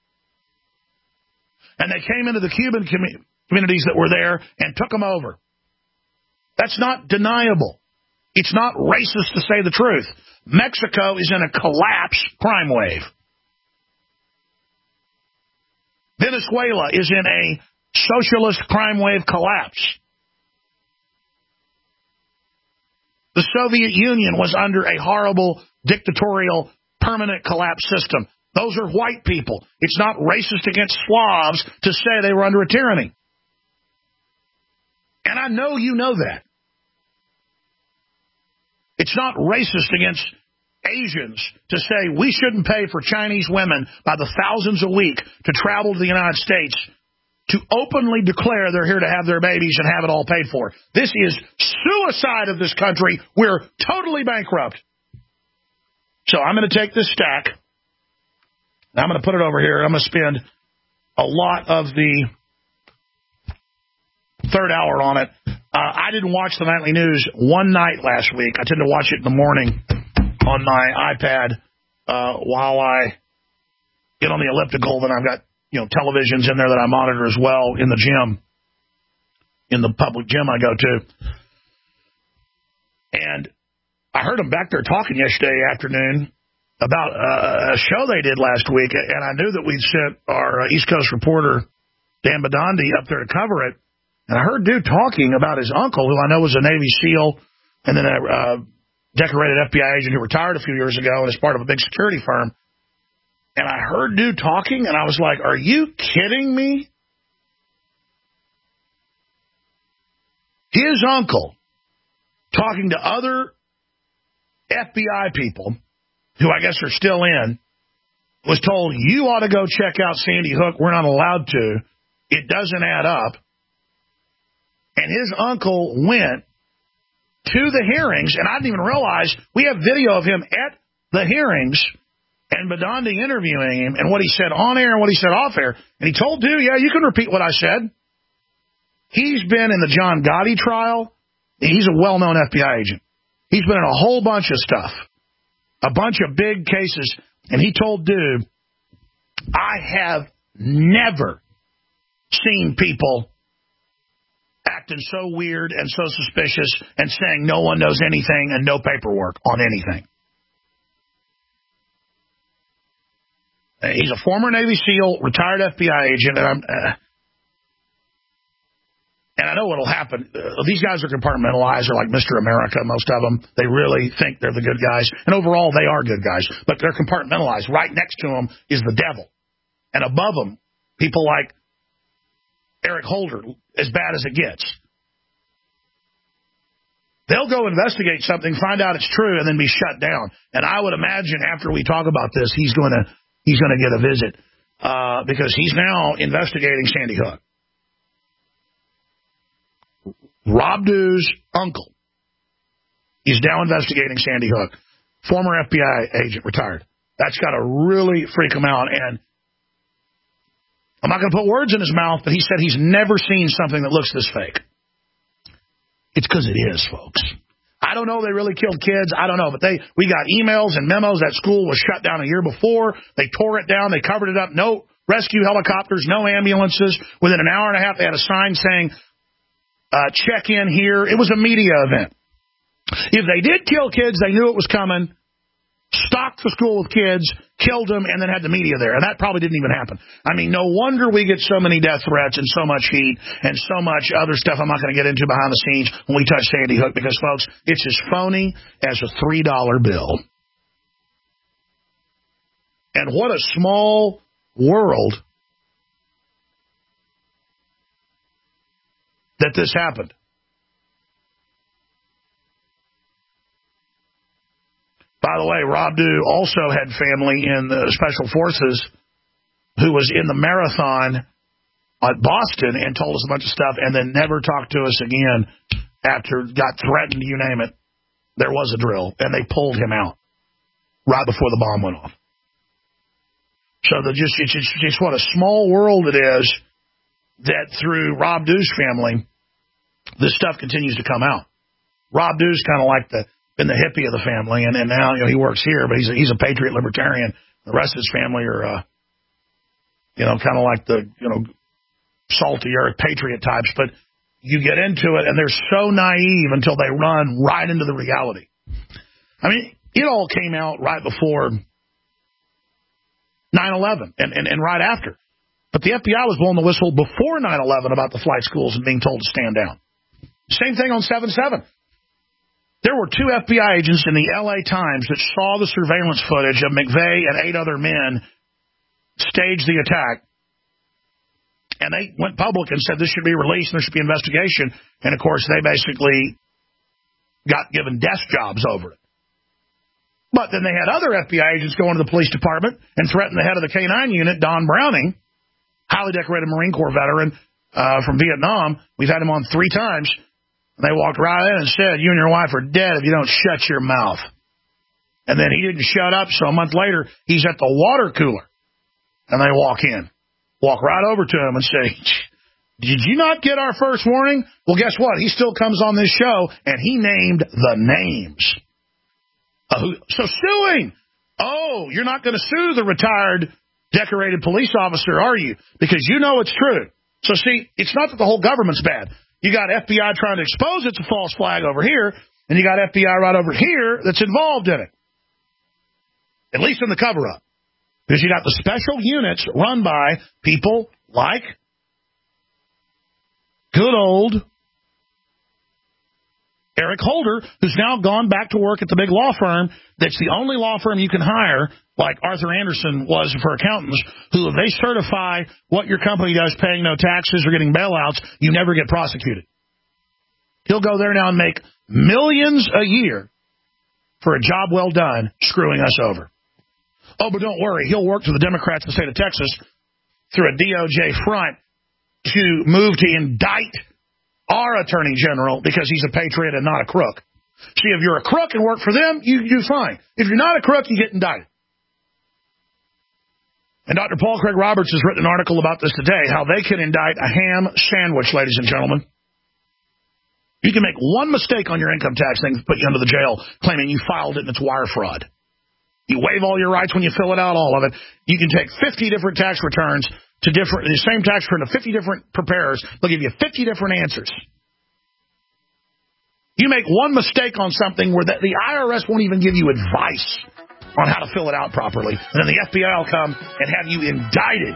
C: And they came into the Cuban com- communities that were there and took them over. That's not deniable. It's not racist to say the truth. Mexico is in a collapse crime wave. Venezuela is in a socialist crime wave collapse. The Soviet Union was under a horrible dictatorial permanent collapse system. Those are white people. It's not racist against Slavs to say they were under a tyranny. And I know you know that. It's not racist against Asians to say we shouldn't pay for Chinese women by the thousands a week to travel to the United States to openly declare they're here to have their babies and have it all paid for. This is suicide of this country. We're totally bankrupt. So I'm going to take this stack. I'm going to put it over here. I'm going to spend a lot of the third hour on it. Uh, I didn't watch the nightly news one night last week. I tend to watch it in the morning on my iPad uh, while I get on the elliptical. Then I've got, you know, televisions in there that I monitor as well in the gym, in the public gym I go to. And I heard them back there talking yesterday afternoon about uh, a show they did last week, and I knew that we'd sent our uh, East Coast reporter, Dan Badandi, up there to cover it. And I heard dude talking about his uncle, who I know was a Navy SEAL and then a uh, decorated F B I agent who retired a few years ago and is part of a big security firm. And I heard dude talking, and I was like, are you kidding me? His uncle talking to other F B I people, who I guess are still in, was told, you ought to go check out Sandy Hook. We're not allowed to. It doesn't add up. And his uncle went to the hearings, and I didn't even realize we have video of him at the hearings and Badandi interviewing him and what he said on air and what he said off air. And he told dude, yeah, you can repeat what I said. He's been in the John Gotti trial. He's a well-known F B I agent. He's been in a whole bunch of stuff, a bunch of big cases. And he told dude, I have never seen people acting so weird and so suspicious and saying no one knows anything and no paperwork on anything. He's a former Navy SEAL, retired F B I agent, and I'm, uh, and I know what'll happen. Uh, these guys are compartmentalized. They're like Mister America, most of them. They really think they're the good guys, and overall they are good guys, but they're compartmentalized. Right next to them is the devil, and above them, people like Eric Holder, as bad as it gets. They'll go investigate something, find out it's true, and then be shut down. And I would imagine after we talk about this, he's going to he's going to get a visit uh, because he's now investigating Sandy Hook. Rob Dew's uncle is now investigating Sandy Hook, former F B I agent, retired. That's got to really freak him out. And I'm not going to put words in his mouth, but he said he's never seen something that looks this fake. It's because it is, folks. I don't know. They really killed kids. I don't know. But they, we got emails and memos. That school was shut down a year before. They tore it down. They covered it up. No rescue helicopters, no ambulances. Within an hour and a half, they had a sign saying, uh, check in here. It was a media event. If they did kill kids, they knew it was coming. Stocked the school with kids, killed them, and then had the media there. And that probably didn't even happen. I mean, no wonder we get so many death threats and so much heat and so much other stuff I'm not going to get into behind the scenes when we touch Sandy Hook because, folks, it's as phony as a three dollar bill. And what a small world that this happened. By the way, Rob Dew also had family in the Special Forces who was in the marathon at Boston and told us a bunch of stuff and then never talked to us again after got threatened, you name it. There was a drill, and they pulled him out right before the bomb went off. So the just it's, it's just what a small world it is that through Rob Dew's family, this stuff continues to come out. Rob Dew's kind of like the been the hippie of the family, and, and now you know he works here, but he's a, he's a patriot libertarian. The rest of his family are, uh, you know, kind of like the you know salty earth patriot types. But you get into it, and they're so naive until they run right into the reality. I mean, it all came out right before nine eleven and, and, and right after. But the F B I was blowing the whistle before nine eleven about the flight schools and being told to stand down. Same thing on seven seven. There were two F B I agents in the L A Times that saw the surveillance footage of McVeigh and eight other men stage the attack. And they went public and said this should be released and there should be investigation. And, of course, they basically got given desk jobs over it. But then they had other F B I agents go into the police department and threaten the head of the K nine unit, Don Browning, highly decorated Marine Corps veteran uh, from Vietnam. We've had him on three times. And they walked right in and said, you and your wife are dead if you don't shut your mouth. And then he didn't shut up, so a month later, he's at the water cooler. And they walk in, walk right over to him and say, did you not get our first warning? Well, guess what? He still comes on this show, and he named the names. Uh, who, so suing. Oh, you're not going to sue the retired decorated police officer, are you? Because you know it's true. So, see, it's not that the whole government's bad. You got F B I trying to expose it's a false flag over here, And you got F B I right over here that's involved in it. At least in the cover-up. Because you got the special units run by people like good old Eric Holder, who's now gone back to work at the big law firm that's the only law firm you can hire, like Arthur Anderson was for accountants, who if they certify what your company does, paying no taxes or getting bailouts, you never get prosecuted. He'll go there now and make millions a year for a job well done screwing us over. Oh, but don't worry. He'll work for the Democrats in the state of Texas through a D O J front to move to indict our attorney general because he's a patriot and not a crook. See, if you're a crook and work for them, you do fine. If you're not a crook, you get indicted. And Doctor Paul Craig Roberts has written an article about this today, how they can indict a ham sandwich, ladies and gentlemen. You can make one mistake on your income tax thing, put you under the jail, claiming you filed it and it's wire fraud. You waive all your rights when you fill it out, all of it. You can take fifty different tax returns to different, the same tax return to fifty different preparers. They'll give you fifty different answers. You make one mistake on something where the, the I R S won't even give you advice on how to fill it out properly. And then the F B I will come and have you indicted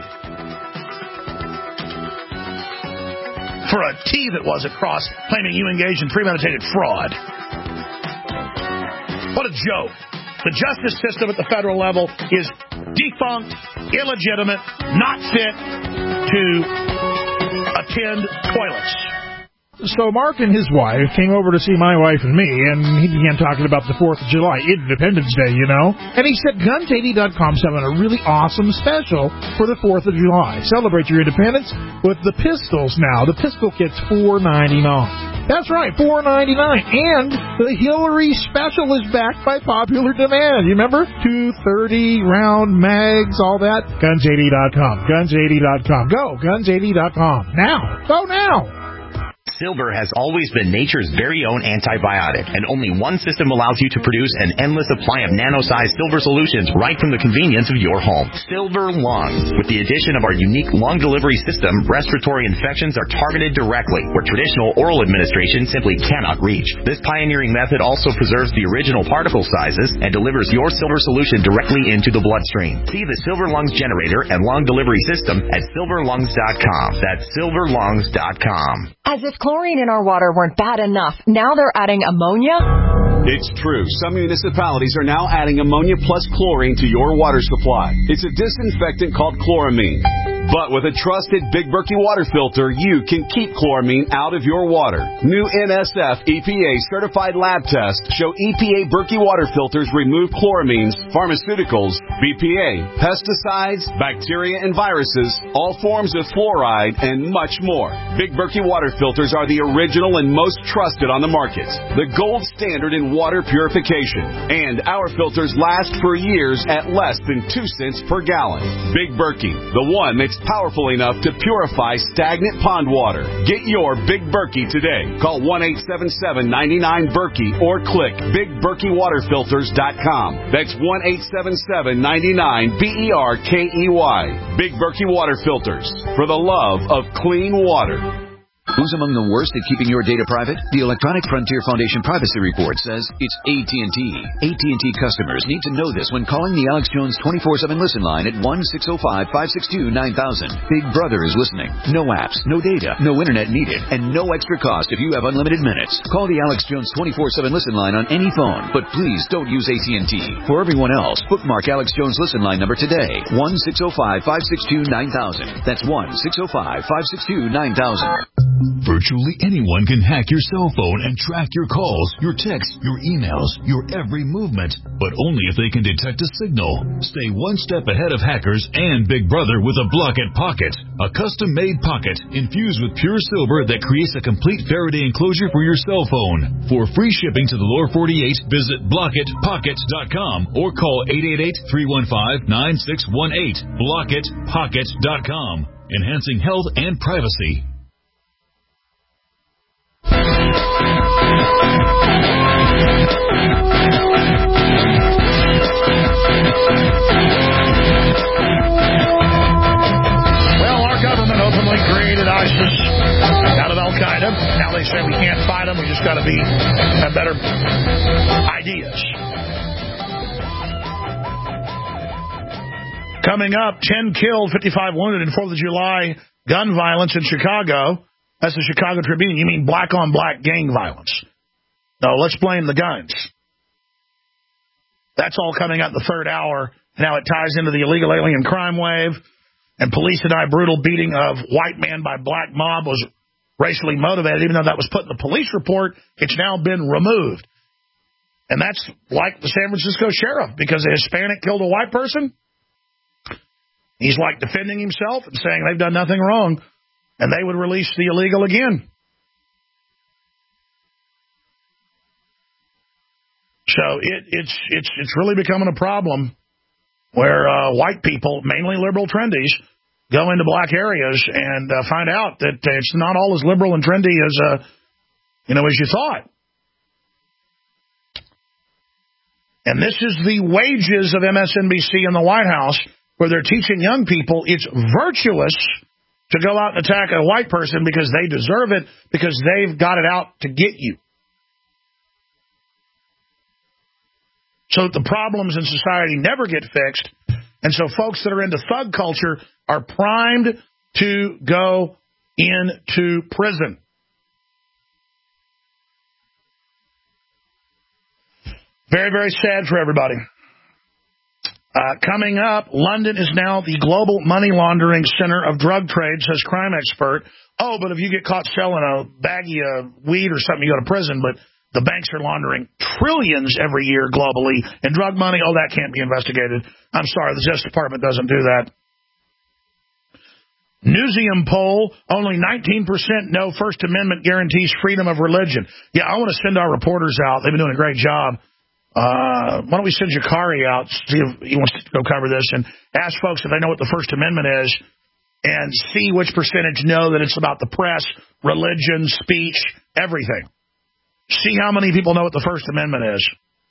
C: for a T that wasn't crossed, claiming you engaged in premeditated fraud. What a joke. The justice system at the federal level is defunct, illegitimate, not fit to attend toilets.
E: So Mark and his wife came over to see my wife and me, and he began talking about the fourth of July, Independence Day, you know. And he said guns eighty dot com's having a really awesome special for the fourth of July. Celebrate your independence with the pistols now. The pistol kit's four ninety-nine. That's right, four ninety-nine. And the Hillary special is backed by popular demand. You remember? two thirty round mags, all that. guns eighty dot com. guns eighty dot com. Go, guns eighty dot com. Now. Go now.
Q: Silver has always been nature's very own antibiotic, and only one system allows you to produce an endless supply of nano-sized silver solutions right from the convenience of your home. Silver Lungs. With the addition of our unique lung delivery system, respiratory infections are targeted directly, where traditional oral administration simply cannot reach. This pioneering method also preserves the original particle sizes and delivers your silver solution directly into the bloodstream. See the Silver Lungs generator and lung delivery system at silver lungs dot com. That's silver lungs dot com.
R: As if chlorine in our water weren't bad enough, now they're adding ammonia?
S: It's true. Some municipalities are now adding ammonia plus chlorine to your water supply. It's a disinfectant called chloramine. But with a trusted Big Berkey water filter, you can keep chloramine out of your water. New N S F E P A certified lab tests show E P A Berkey water filters remove chloramines, pharmaceuticals, B P A, pesticides, bacteria and viruses, all forms of fluoride, and much more. Big Berkey water filters are the original and most trusted on the market. The gold standard in water purification. And our filters last for years at less than two cents per gallon. Big Berkey, the one that's powerful enough to purify stagnant pond water. Get your Big Berkey today. Call one eight seven seven, nine nine, Berkey or click big berkey water filters dot com. That's one eight seven seven, nine nine, B E R K E Y. Big Berkey Water Filters. For the love of clean water.
T: Who's among the worst at keeping your data private? The Electronic Frontier Foundation Privacy Report says it's A T and T. A T and T customers need to know this when calling the Alex Jones twenty-four seven listen line at one six zero five, five six two, nine thousand. Big Brother is listening. No apps, no data, no internet needed, and no extra cost if you have unlimited minutes. Call the Alex Jones twenty-four seven listen line on any phone, but please don't use A T and T. For everyone else, bookmark Alex Jones listen line number today. one six zero five, five six two, nine thousand. That's one six zero five, five six two, nine thousand.
M: Virtually anyone can hack your cell phone and track your calls, your texts, your emails, your every movement, but only if they can detect a signal. Stay one step ahead of hackers and Big Brother with a Blockit Pocket, a custom-made pocket infused with pure silver that creates a complete Faraday enclosure for your cell phone. For free shipping to the lower forty-eight, visit blockit pocket dot com or call eight eight eight, three one five, nine six one eight. blockit pocket dot com, enhancing health and privacy.
C: Well, our government openly created ISIS out of Al Al-Qaeda. Now they say we can't fight them. We just got to be have better ideas. Coming up, ten killed, fifty-five wounded in fourth of July gun violence in Chicago. That's the Chicago Tribune. You mean black-on-black gang violence. No, let's blame the guns. That's all coming up in the third hour. Now it ties into the illegal alien crime wave. And police deny brutal beating of white man by black mob was racially motivated. Even though that was put in the police report, it's now been removed. And that's like the San Francisco sheriff, because a Hispanic killed a white person. He's like defending himself and saying they've done nothing wrong, and they would release the illegal again. So it, it's it's it's really becoming a problem where uh, white people, mainly liberal trendies, go into black areas and uh, find out that it's not all as liberal and trendy as uh, you know as you thought. And this is the wages of M S N B C and the White House, where they're teaching young people it's virtuous to go out and attack a white person because they deserve it, because they've got it out to get you. So that the problems in society never get fixed. And so folks that are into thug culture are primed to go into prison. Very, very sad for everybody. Uh, coming up, London is now the global money laundering center of drug trade, says crime expert. Oh, but if you get caught selling a baggie of weed or something, you go to prison. But the banks are laundering trillions every year globally, and drug money, oh, that can't be investigated. I'm sorry, the Justice Department doesn't do that. Newseum poll, only nineteen percent know First Amendment guarantees freedom of religion. Yeah, I want to send our reporters out. They've been doing a great job. Uh, why don't we send Jakari out, see if he wants to go cover this, and ask folks if they know what the First Amendment is, and see which percentage know that it's about the press, religion, speech, everything. See how many people know what the First Amendment is.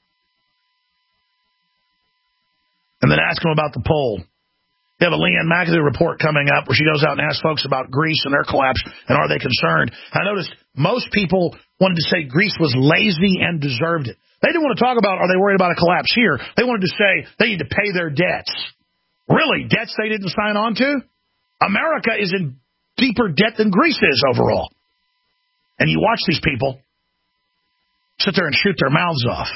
C: And then ask them about the poll. We have a Leanne McAdoo report coming up where she goes out and asks folks about Greece and their collapse, and are they concerned. I noticed most people wanted to say Greece was lazy and deserved it. They didn't want to talk about, are they worried about a collapse here? They wanted to say they need to pay their debts. Really? Debts they didn't sign on to? America is in deeper debt than Greece is overall. And you watch these people sit there and shoot their mouths off.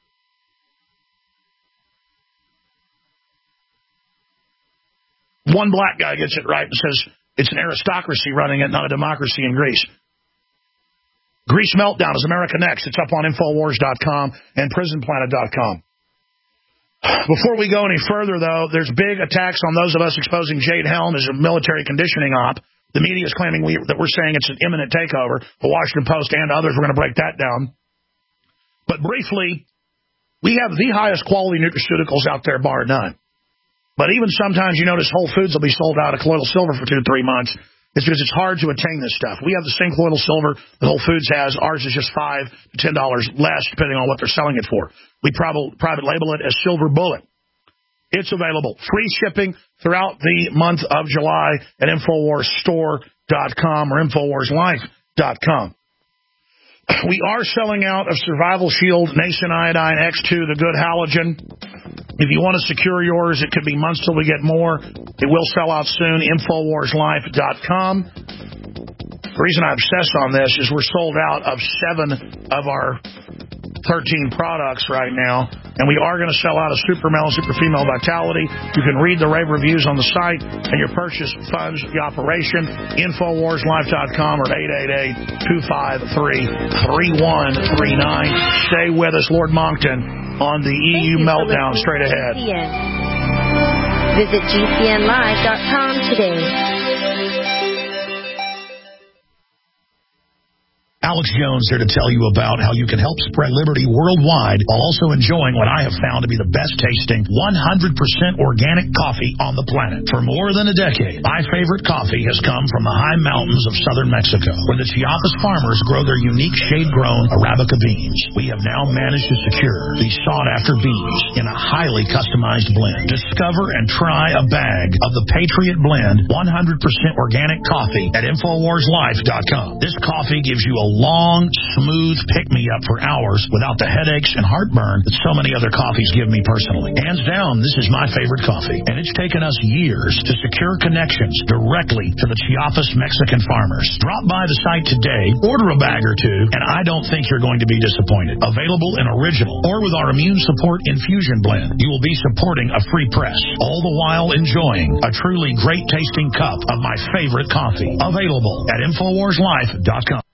C: One black guy gets it right and says it's an aristocracy running it, not a democracy in Greece. Greece Meltdown is America Next. It's up on Infowars dot com and Prison Planet dot com. Before we go any further, though, there's big attacks on those of us exposing Jade Helm as a military conditioning op. The media is claiming we, that we're saying it's an imminent takeover. The Washington Post and others, we're going to break that down. But briefly, we have the highest quality nutraceuticals out there, bar none. But even sometimes you notice Whole Foods will be sold out of colloidal silver for two, three months. It's because it's hard to attain this stuff. We have the same colloidal silver that Whole Foods has. Ours is just five to ten dollars less, depending on what they're selling it for. We private, private label it as Silver Bullet. It's available. Free shipping throughout the month of July at Infowars Store dot com or Infowars Life dot com. We are selling out of Survival Shield, Nascent Iodine, X two, the Good Halogen. If you want to secure yours, it could be months till we get more. It will sell out soon, Infowars Life dot com. The reason I obsess on this is we're sold out of seven of our thirteen products right now, and we are going to sell out of Super Male and Super Female Vitality. You can read the rave reviews on the site, and your purchase funds the operation. Infowars Life dot com or eight eight eight, two five three, three one three nine. Stay with us, Lord Moncton, on the E U Meltdown straight ahead.
U: G C N. Visit G C N live dot com today.
C: Alex Jones here to tell you about how you can help spread liberty worldwide while also enjoying what I have found to be the best tasting one hundred percent organic coffee on the planet. For more than a decade, my favorite coffee has come from the high mountains of southern Mexico, where the Chiapas farmers grow their unique shade-grown Arabica beans. We have now managed to secure these sought-after beans in a highly customized blend. Discover and try a bag of the Patriot Blend one hundred percent organic coffee at Infowars Life dot com. This coffee gives you a long, smooth pick-me-up for hours without the headaches and heartburn that so many other coffees give me personally. Hands down, this is my favorite coffee, and it's taken us years to secure connections directly to the Chiapas Mexican farmers. Drop by the site today, order a bag or two, and I don't think you're going to be disappointed. Available in original or with our immune support infusion blend, you will be supporting a free press, all the while enjoying a truly great-tasting cup of my favorite coffee. Available at Infowars Life dot com.